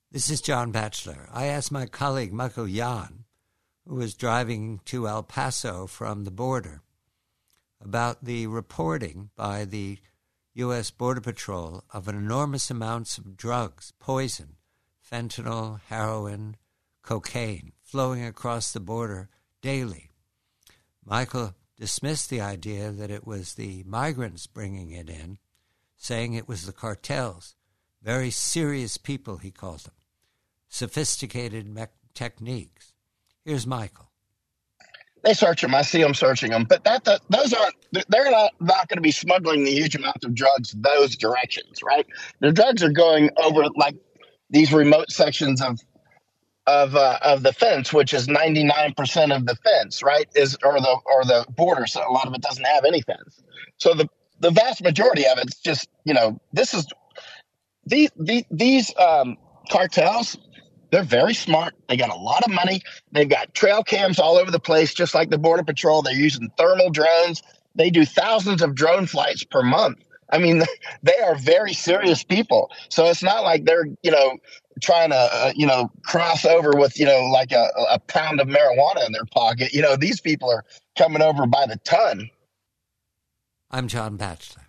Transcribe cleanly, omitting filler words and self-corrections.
This is John Batchelor. I asked my colleague Michael Yan, who was driving to El Paso from the border, about the reporting by the U.S. Border Patrol of an enormous amounts of drugs, poison, fentanyl, heroin, cocaine, flowing across the border daily. Michael dismissed the idea that it was the migrants bringing it in, saying it was the cartels, very serious people, he called them, sophisticated techniques. Here's Michael. They search them. I see them searching them. But those aren't, they're not going to be smuggling the huge amounts of drugs those directions, right? The drugs are going over like these remote sections of the fence, which is 99% of the fence, right? Or the border. So a lot of it doesn't have any fence. So the vast majority of it's just, these cartels, they're very smart. They got a lot of money. They've got trail cams all over the place, just like the Border Patrol. They're using thermal drones. They do thousands of drone flights per month. I mean, they are very serious people. So it's not like they're, trying to, cross over with, like a pound of marijuana in their pocket. These people are coming over by the ton. I'm John Batchelor.